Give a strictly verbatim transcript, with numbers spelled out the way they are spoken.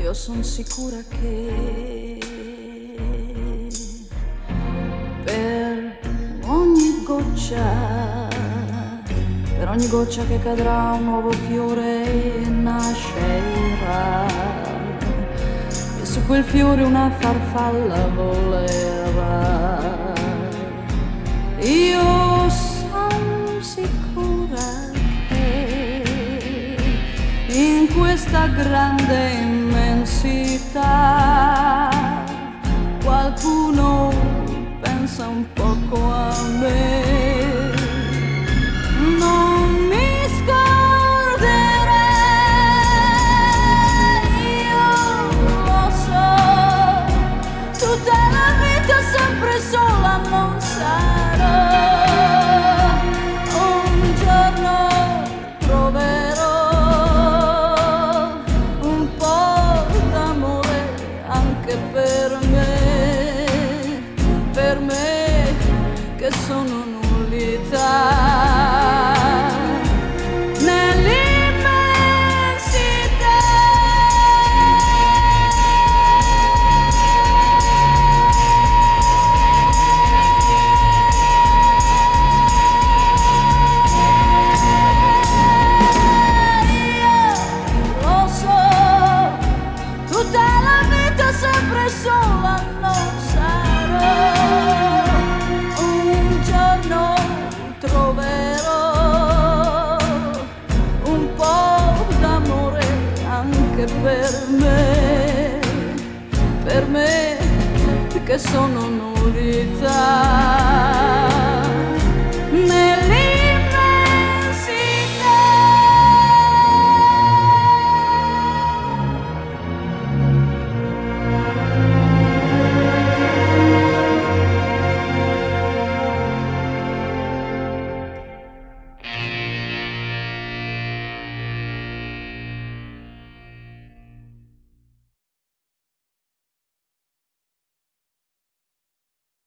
io son sicura che per ogni goccia, per ogni goccia che cadrà un nuovo fiore nascerà, e su quel fiore una farfalla volerà. Io son sicura in questa grande immensità qualcuno pensa un poco a me. Non mi scorderei, io lo so, tutta la vita sempre sola non sarò. Un giorno troverò per me, per me che sono nullità nell'immensità. Io lo so, tutta la vita sempre sola non sarò. Un giorno troverò un po' d'amore anche per me, per me che sono nullità.